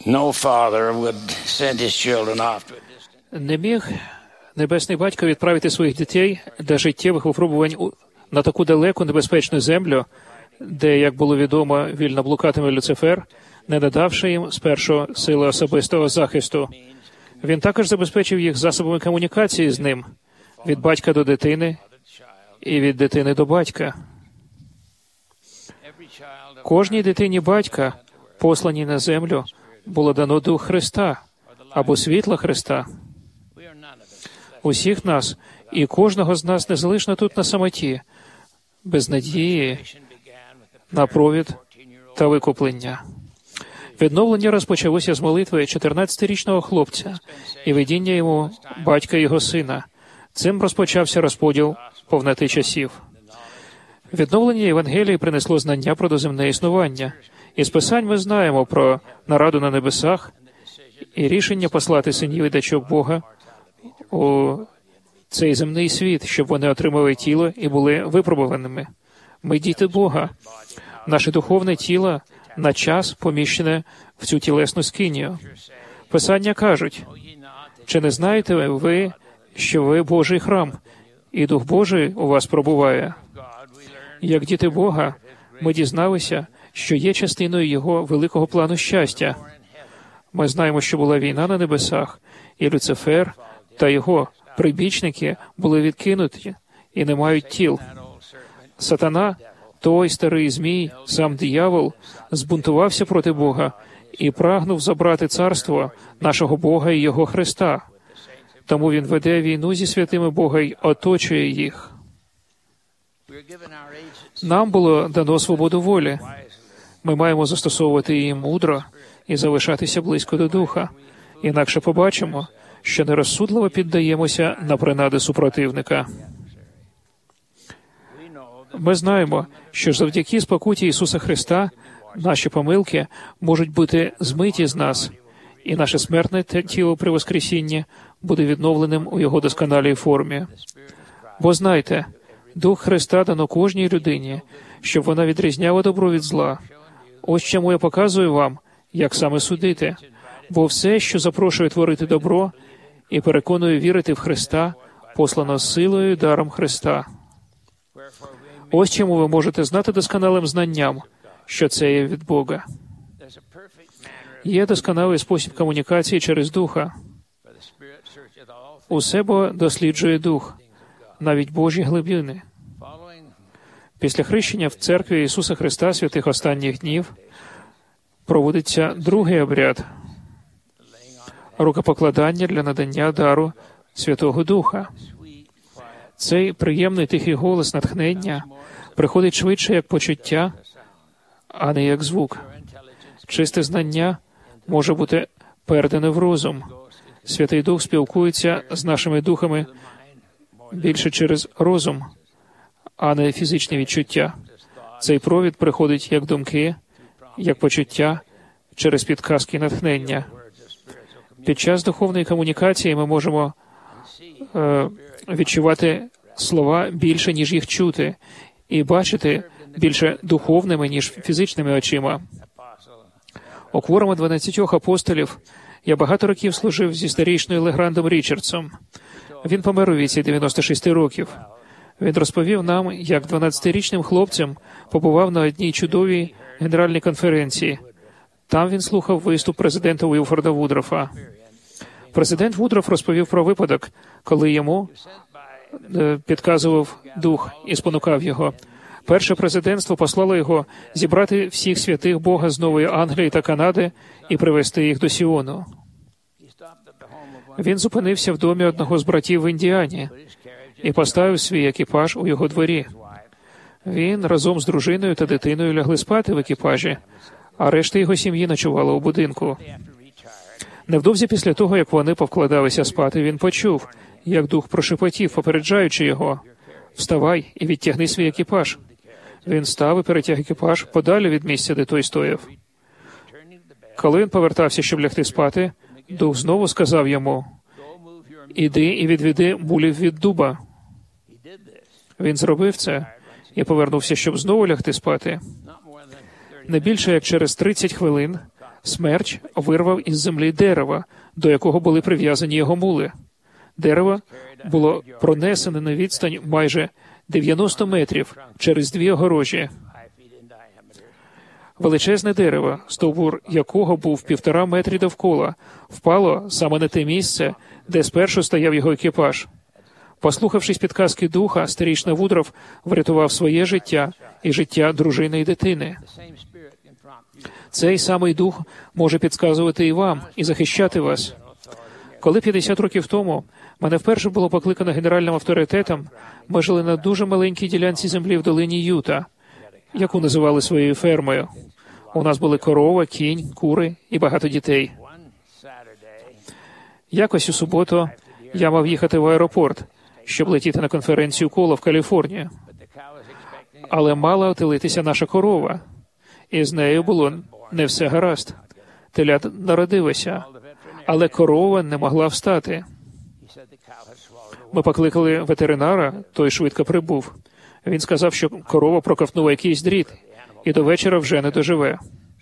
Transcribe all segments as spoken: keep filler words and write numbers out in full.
No father would send his children off to a distant... Не міг Небесний Батько відправити своїх дітей для життєвих випробувань на таку далеку небезпечну землю, де, як було відомо, вільно блукатиме Люцифер, не надавши їм спершу сили особистого захисту. Він також забезпечив їх засобами комунікації з ним від батька до дитини і від дитини до батька. Кожній дитині батька, посланій на землю, було дано Дух Христа або світло Христа. Усіх нас і кожного з нас не залишно тут на самоті, без надії на провід та викуплення. Відновлення розпочалося з молитви чотирнадцятирічного хлопця і видіння йому батька і його сина. Цим розпочався розподіл повноти часів. Відновлення Євангелії принесло знання про доземне існування. Із Писань ми знаємо про нараду на небесах і рішення послати синів і дочок Бога у цей земний світ, щоб вони отримали тіло і були випробуваними. Ми діти Бога. Наше духовне тіло на час поміщене в цю тілесну скинію. Писання кажуть, чи не знаєте ви, що ви Божий храм, і Дух Божий у вас пробуває? Як діти Бога, ми дізналися, що є частиною Його великого плану щастя. Ми знаємо, що була війна на небесах, і Люцифер та його прибічники були відкинуті і не мають тіл. Сатана, той старий змій, сам диявол, збунтувався проти Бога і прагнув забрати царство нашого Бога і Його Христа. Тому він веде війну зі святими Бога й оточує їх. Нам було дано свободу волі. Ми маємо застосовувати її мудро і залишатися близько до Духа. Інакше побачимо, що нерозсудливо піддаємося на принади супротивника. Ми знаємо, що завдяки спокуті Ісуса Христа наші помилки можуть бути змиті з нас, і наше смертне тіло при воскресінні буде відновленим у Його досконалій формі. Бо знайте, Дух Христа дано кожній людині, щоб вона відрізняла добро від зла. Ось чому я показую вам, як саме судити. Бо все, що запрошує творити добро і переконує вірити в Христа, послано силою і даром Христа. Ось чому ви можете знати досконалим знанням, що це є від Бога. Є досконалий спосіб комунікації через Духа. Усе бо досліджує Дух, навіть Божі глибини. Після хрещення в церкві Ісуса Христа святих останніх днів проводиться другий обряд – рукопокладання для надання дару Святого Духа. Цей приємний тихий голос натхнення приходить швидше як почуття, а не як звук. Чисте знання може бути передане в розум. Святий Дух спілкується з нашими духами більше через розум, а не фізичні відчуття. Цей провід приходить як думки, як почуття, через підказки і натхнення. Під час духовної комунікації ми можемо е, відчувати слова більше, ніж їх чути, і бачити більше духовними, ніж фізичними очима. У кворумі дванадцятьох апостолів я багато років служив зі старійшиною Леграндом Річардсом. Він помер у віці дев'яносто шість років. Він розповів нам, як дванадцятирічним хлопцем побував на одній чудовій генеральній конференції. Там він слухав виступ президента Уілфорда Вудрофа. Президент Вудроф розповів про випадок, коли йому е, підказував Дух і спонукав його. Перше президентство послало його зібрати всіх святих Бога з Нової Англії та Канади і привезти їх до Сіону. Він зупинився в домі одного з братів в Індіані і поставив свій екіпаж у його дворі. Він разом з дружиною та дитиною лягли спати в екіпажі, а решта його сім'ї ночувала у будинку. Невдовзі після того, як вони повкладалися спати, він почув, як Дух прошепотів, попереджаючи його: «Вставай і відтягни свій екіпаж». Він став і перетяг екіпаж подалі від місця, де той стояв. Коли він повертався, щоб лягти спати, Дух знову сказав йому: «Іди і відведи мулів від дуба». Він зробив це і повернувся, щоб знову лягти спати. Не більше як через тридцять хвилин Смерч вирвав із землі дерева, до якого були прив'язані його мули. Дерево було пронесене на відстань майже дев'яносто метрів через дві огорожі. Величезне дерево, стовбур якого був півтора метрі довкола, впало саме на те місце, де спершу стояв його екіпаж. Послухавшись підказки духа, старішина Вудров врятував своє життя і життя дружини і дитини. Цей самий дух може підказувати і вам, і захищати вас. Коли п'ятдесят років тому мене вперше було покликано генеральним авторитетом, ми жили на дуже маленькій ділянці землі в долині Юта, яку називали своєю фермою. У нас були корова, кінь, кури і багато дітей. Якось у суботу я мав їхати в аеропорт, щоб летіти на конференцію Коло в Каліфорнію. Але мала отелитися наша корова, і з нею було не все гаразд. Телята народилося, але корова не могла встати. Ми покликали ветеринара, той швидко прибув. Він сказав, що корова проковтнула якийсь дріт, і до вечора вже не доживе.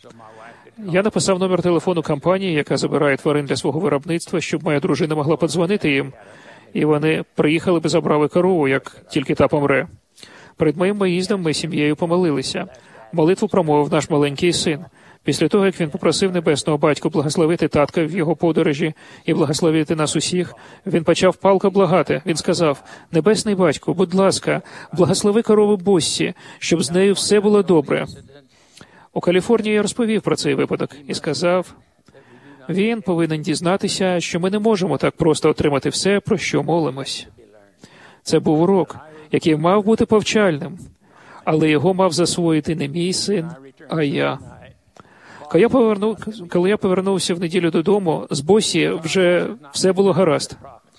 Я написав номер телефону компанії, яка забирає тварин для свого виробництва, щоб моя дружина могла подзвонити їм, і вони приїхали б і забрали корову, як тільки та помре. Перед моїм виїздом ми з сім'єю помолилися. Молитву промовив наш маленький син. Після того, як він попросив небесного батька благословити татка в його подорожі і благословити нас усіх, він почав палко благати. Він сказав: «Небесний батько, будь ласка, благослови корову Боссі, щоб з нею все було добре». У Каліфорнії я розповів про цей випадок і сказав, він повинен дізнатися, що ми не можемо так просто отримати все, про що молимось. Це був урок, який мав бути повчальним, але його мав засвоїти не мій син, а я. Коли я, поверну... Коли я повернувся в неділю додому, з Боссі вже все було гаразд.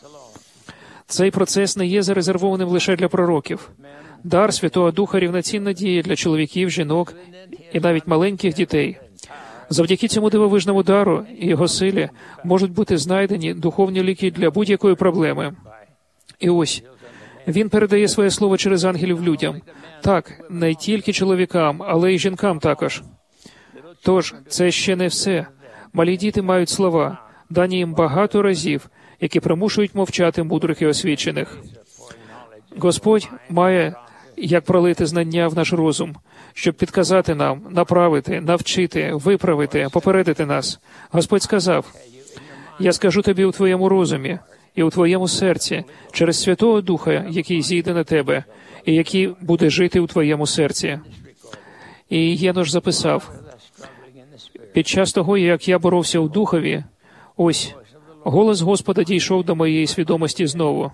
Цей процес не є зарезервованим лише для пророків. Дар Святого Духа рівноцінна діє для чоловіків, жінок і навіть маленьких дітей. Завдяки цьому дивовижному дару і його силі можуть бути знайдені духовні ліки для будь-якої проблеми. І ось, він передає своє слово через ангелів людям. Так, не тільки чоловікам, але й жінкам також. Тож, це ще не все. Малі діти мають слова, дані їм багато разів, які примушують мовчати мудрих і освічених. Господь має як пролити знання в наш розум, щоб підказати нам, направити, навчити, виправити, попередити нас. Господь сказав: «Я скажу тобі у твоєму розумі і у твоєму серці через Святого Духа, який зійде на тебе, і який буде жити у твоєму серці». І Єнош записав: «Під час того, як я боровся у Духові, ось, голос Господа дійшов до моєї свідомості знову».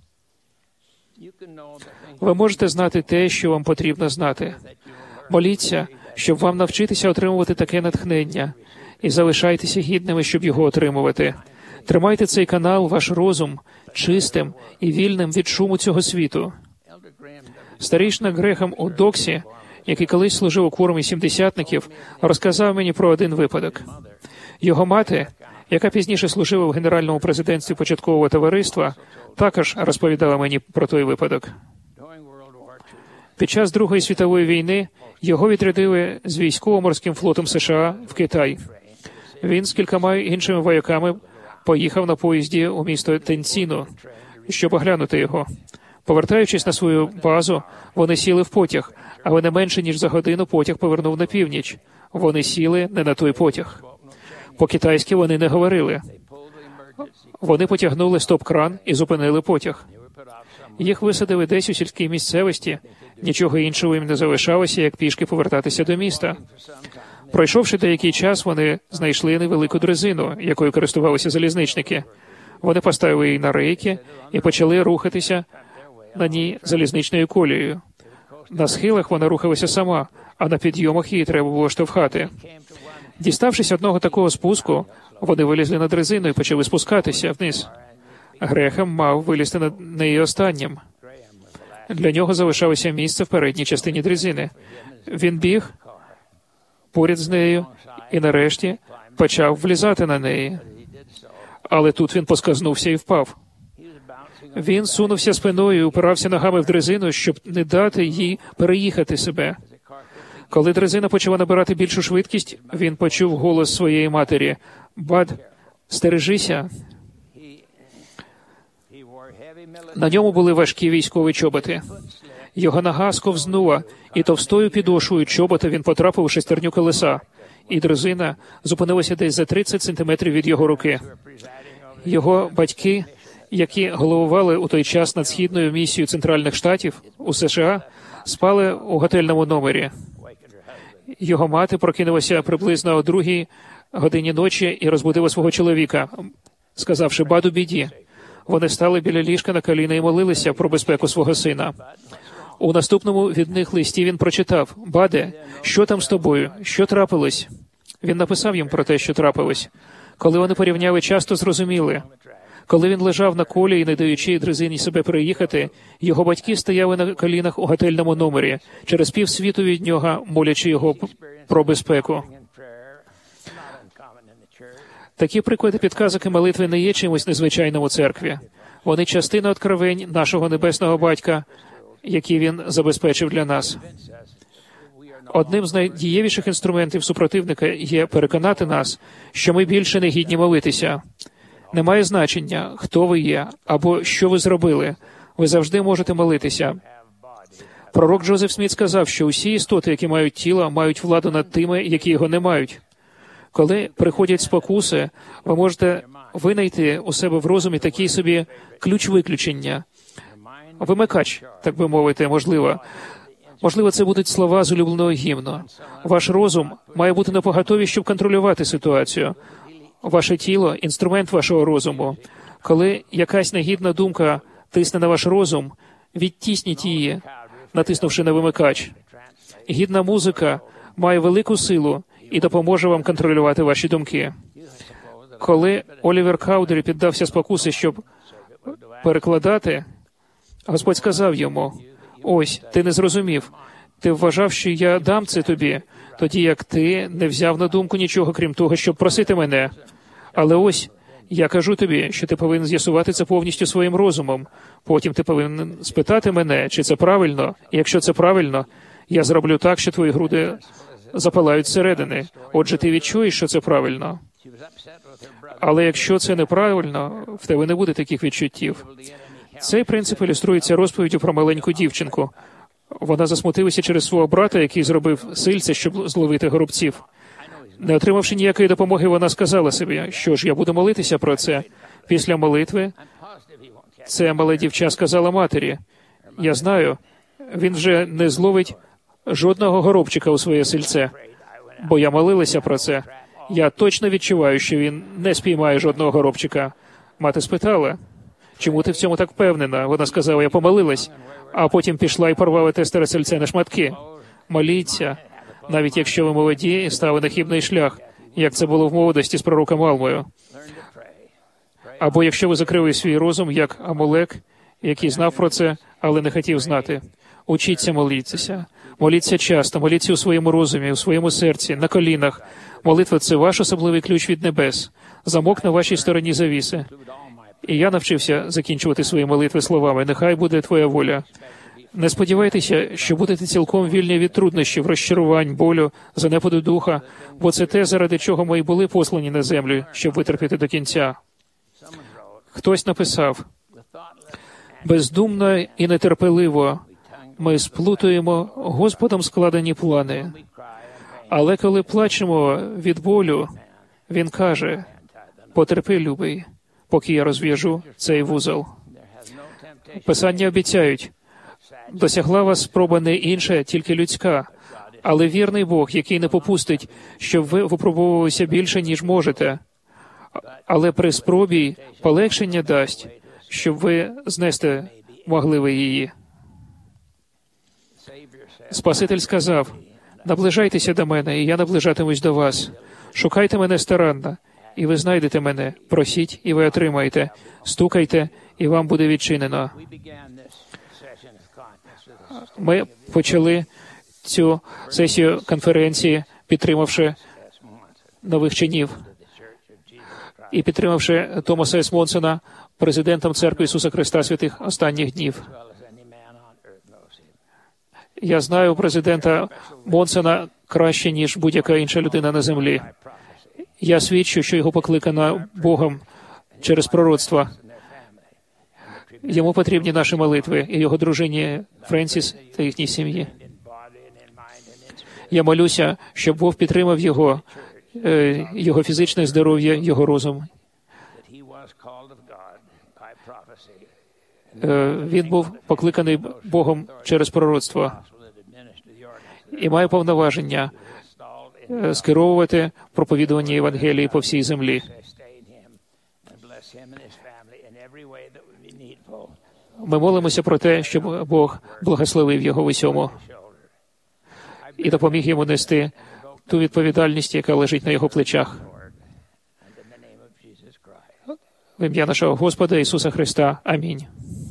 Ви можете знати те, що вам потрібно знати. Моліться, щоб вам навчитися отримувати таке натхнення, і залишайтеся гідними, щоб його отримувати. Тримайте цей канал, ваш розум, чистим і вільним від шуму цього світу. Старішина Грехем у Доксі, який колись служив у кворумі сімдесятників, розказав мені про один випадок. Його мати, яка пізніше служила в генеральному президентстві початкового товариства, також розповідала мені про той випадок. Під час Другої світової війни його відрядили з військово-морським флотом США в Китай. Він з кількома іншими вояками поїхав на поїзді у місто Тенціно, щоб оглянути його. Повертаючись на свою базу, вони сіли в потяг, але не менше, ніж за годину потяг повернув на північ. Вони сіли не на той потяг. По-китайськи вони не говорили. Вони потягнули стоп-кран і зупинили потяг. Їх висадили десь у сільській місцевості, нічого іншого їм не залишалося, як пішки повертатися до міста. Пройшовши деякий час, вони знайшли невелику дрезину, якою користувалися залізничники. Вони поставили її на рейки і почали рухатися на ній залізничною колією. На схилах вона рухалася сама, а на підйомах її треба було штовхати. Діставшись одного такого спуску, вони вилізли на дрезину і почали спускатися вниз. Грехем мав вилізти на неї останнім. Для нього залишалося місце в передній частині дрезини. Він біг поряд з нею і нарешті почав влізати на неї. Але тут він поскользнувся і впав. Він сунувся спиною і упирався ногами в дрезину, щоб не дати їй переїхати себе. Коли дрезина почала набирати більшу швидкість, він почув голос своєї матері: «Бад, стережися». На ньому були важкі військові чоботи. Його нога сковзнула, і товстою підошвою чобота він потрапив у шестерню колеса, і дрезина зупинилася десь за тридцять сантиметрів від його руки. Його батьки, які головували у той час над східною місією Центральних Штатів у США, спали у готельному номері. Його мати прокинулася приблизно о другій годині ночі і розбудила свого чоловіка, сказавши: «Бад у біді». Вони стали біля ліжка на коліна і молилися про безпеку свого сина. У наступному від них листі він прочитав: «Баде, що там з тобою? Що трапилось?» Він написав їм про те, що трапилось. Коли вони порівняли, часто зрозуміли. Коли він лежав на колі і, не даючи дрезині себе переїхати, його батьки стояли на колінах у готельному номері, через півсвіту від нього, молячи його про безпеку. Такі приклади підказок і молитви не є чимось незвичайним у церкві. Вони частина откровень нашого Небесного Батька, які Він забезпечив для нас. Одним з найдієвіших інструментів супротивника є переконати нас, що ми більше не гідні молитися. Немає значення, хто ви є або що ви зробили. Ви завжди можете молитися. Пророк Джозеф Сміт сказав, що усі істоти, які мають тіло, мають владу над тими, які його не мають. Коли приходять спокуси, ви можете винайти у себе в розумі такий собі ключ виключення. Вимикач, так би мовити, можливо. Можливо, це будуть слова з улюбленого гімну. Ваш розум має бути напоготові, щоб контролювати ситуацію. Ваше тіло – інструмент вашого розуму. Коли якась негідна думка тисне на ваш розум, відтісніть її, натиснувши на вимикач. Гідна музика має велику силу і допоможе вам контролювати ваші думки. Коли Олівер Каудері піддався спокусі, щоб перекладати, Господь сказав йому: «Ось, ти не зрозумів. Ти вважав, що я дам це тобі, тоді як ти не взяв на думку нічого, крім того, щоб просити мене. Але ось, я кажу тобі, що ти повинен з'ясувати це повністю своїм розумом. Потім ти повинен спитати мене, чи це правильно. І якщо це правильно, я зроблю так, що твої груди запалають зсередини. Отже, ти відчуєш, що це правильно. Але якщо це неправильно, в тебе не буде таких відчуттів». Цей принцип ілюструється розповіддю про маленьку дівчинку. Вона засмутилася через свого брата, який зробив сильце, щоб зловити горобців. Не отримавши ніякої допомоги, вона сказала собі: «Що ж, я буду молитися про це». Після молитви це мале дівча сказала матері: «Я знаю, він вже не зловить жодного горобчика у своє сильце, бо я молилася про це. Я точно відчуваю, що він не спіймає жодного горобчика». Мати спитала: «Чому ти в цьому так впевнена?» Вона сказала: «Я помолилась», а потім пішла і порвала те старе сельце на шматки. Моліться, навіть якщо ви молоді і стали на хибний шлях, як це було в молодості з пророком Алмою. Або якщо ви закрили свій розум, як Амолек, який знав про це, але не хотів знати. Учіться молитися. Моліться часто, моліться у своєму розумі, у своєму серці, на колінах. Молитва – це ваш особливий ключ від небес, замок на вашій стороні завіси. І я навчився закінчувати свої молитви словами: «Нехай буде твоя воля». Не сподівайтеся, що будете цілком вільні від труднощів, розчарувань, болю, занепаду духа, бо це те, заради чого ми й були послані на землю, щоб витерпіти до кінця. Хтось написав: «Бездумно і нетерпеливо ми сплутуємо Господом складені плани. Але коли плачемо від болю, Він каже: потерпи, любий, поки я розв'яжу цей вузол». Писання обіцяють: «Досягла вас спроба не інша, тільки людська, але вірний Бог, який не попустить, щоб ви випробовувалися більше, ніж можете, але при спробі полегшення дасть, щоб ви знести могли ви її». Спаситель сказав: «Наближайтеся до мене, і я наближатимусь до вас. Шукайте мене старанно, і ви знайдете мене. Просіть, і ви отримаєте. Стукайте, і вам буде відчинено». Ми почали цю сесію конференції, підтримавши нових чинів і підтримавши Томаса С. Монсона президентом Церкви Ісуса Христа Святих Останніх Днів. Я знаю президента Монсона краще, ніж будь-яка інша людина на землі. Я свідчу, що його покликано Богом через пророцтво. Йому потрібні наші молитви і його дружині Френсіс та їхній сім'ї. Я молюся, щоб Бог підтримав його, його фізичне здоров'я, його розум. Він був покликаний Богом через пророцтво і має повноваження скеровувати проповідування Євангелії по всій землі. Ми молимося про те, щоб Бог благословив його в усьому і допоміг йому нести ту відповідальність, яка лежить на його плечах. В ім'я нашого Господа Ісуса Христа. Амінь.